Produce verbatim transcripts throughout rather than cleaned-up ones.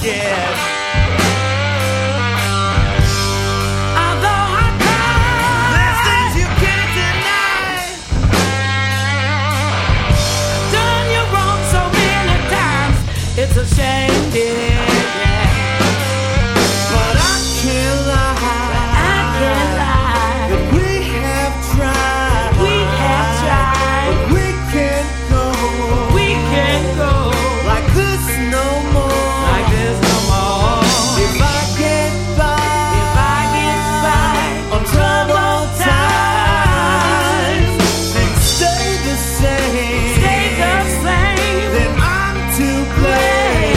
forget. It's a shame, dear, yeah. But I can't lie. I can't lie. That we have tried. We have tried. But we can't go. We can't go like this no more. Like this no more. If I get by, if I get by on troubled times, and stay the same, stay the same, then I'm to blame.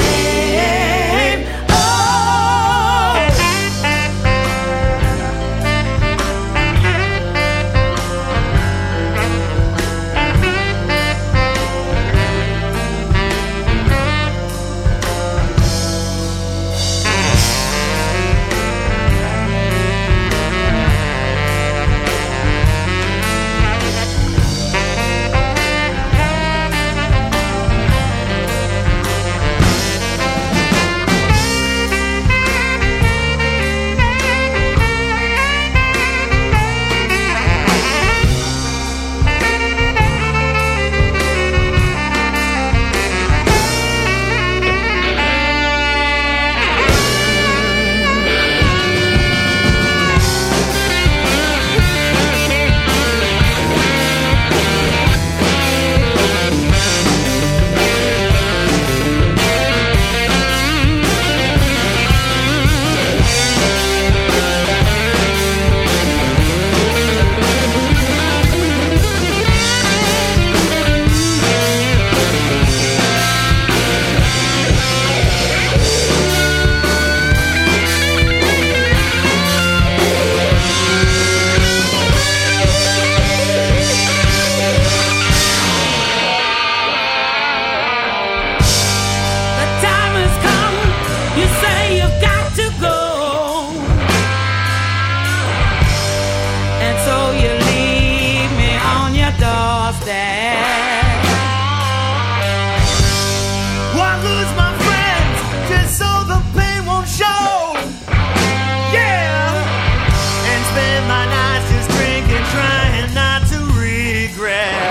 Why lose my friends just so the pain won't show? Yeah, and spend my nights just drinking, trying not to regret.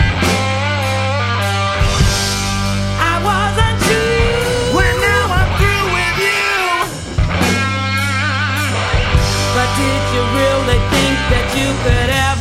I wasn't true when now I'm through with you. But did you really think that you could ever